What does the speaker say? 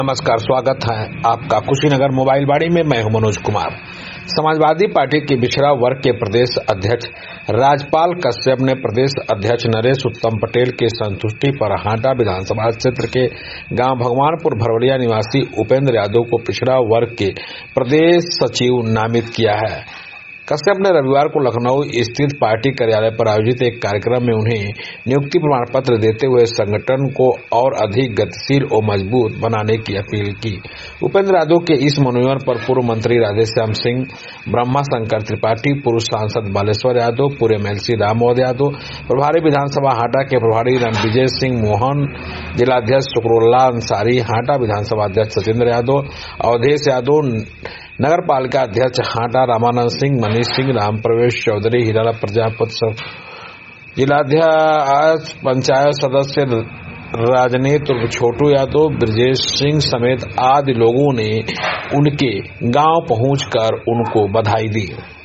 नमस्कार, स्वागत है आपका कुशीनगर मोबाइल बाड़ी में। मैं हूं मनोज कुमार। समाजवादी पार्टी के पिछड़ा वर्ग के प्रदेश अध्यक्ष राजपाल कश्यप ने प्रदेश अध्यक्ष नरेश उत्तम पटेल के संतुष्टि पर हाटा विधानसभा क्षेत्र के गांव भगवानपुर भरवलिया निवासी उपेंद्र यादव को पिछड़ा वर्ग के प्रदेश सचिव नामित किया है। कश्यप ने रविवार को लखनऊ स्थित पार्टी कार्यालय पर आयोजित एक कार्यक्रम में उन्हें नियुक्ति प्रमाण पत्र देते हुए संगठन को और अधिक गतिशील और मजबूत बनाने की अपील की। उपेंद्र यादव के इस मनोनयन पर पूर्व मंत्री राधेश्याम सिंह, ब्रह्मा शंकर त्रिपाठी, पूर्व सांसद बालेश्वर यादव, पूर्व एमएलसी राम मोहन यादव, प्रभारी विधानसभा हाटा के प्रभारी रणविजय सिंह मोहन, जिलाध्यक्ष शुक्रुल्लाह अंसारी, हाटा विधानसभा अध्यक्ष सचिंद्र यादव, अवधेश यादव, नगर पालिका अध्यक्ष हाटा रामानंद सिंह, मनीष सिंह, राम प्रवेश चौधरी, हीरालाल प्रजापति, जिलाध्यक्ष पंचायत सदस्य राजनीति छोटू यादव, ब्रजेश सिंह समेत आदि लोगों ने उनके गांव पहुंचकर उनको बधाई दी।